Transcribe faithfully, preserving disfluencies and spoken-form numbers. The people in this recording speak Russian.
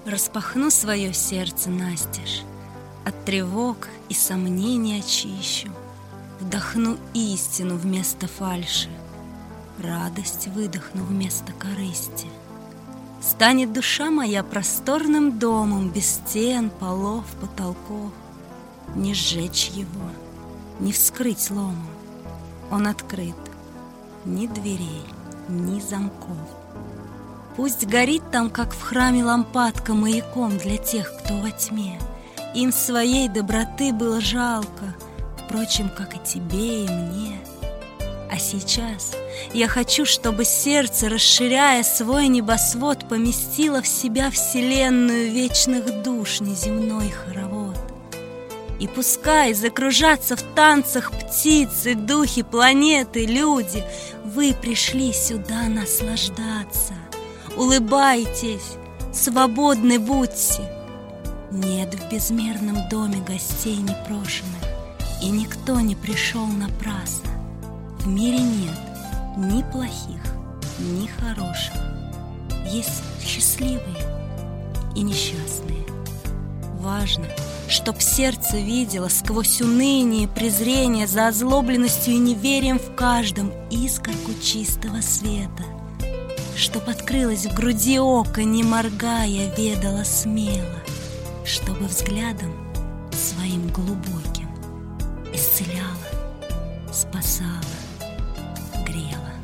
Распахну свое сердце настежь, от тревог и сомнений очищу, вдохну истину вместо фальши, радость выдохну вместо корысти. Станет душа моя просторным домом, без стен, полов, потолков. Не сжечь его, не вскрыть ломом, он открыт, ни дверей, ни замков. Пусть горит там, как в храме, лампадка маяком для тех, кто во тьме. Им своей доброты было жалко, впрочем, как и тебе и мне. А сейчас я хочу, чтобы сердце, расширяя свой небосвод, поместило в себя вселенную вечных душ неземной хоровод. И пускай закружатся в танцах птицы, духи, планеты, люди. Вы пришли сюда наслаждаться. Улыбайтесь, свободны будьте. Нет в безмерном доме гостей непрошенных, и никто не пришел напрасно. В мире нет ни плохих, ни хороших. Есть счастливые и несчастные. Важно, чтоб сердце видело сквозь уныние и презрение за озлобленностью и неверием в каждом искорку чистого света. Чтоб открылось в груди око, не моргая, ведала смело, чтобы взглядом своим глубоким исцеляла, спасала, грела.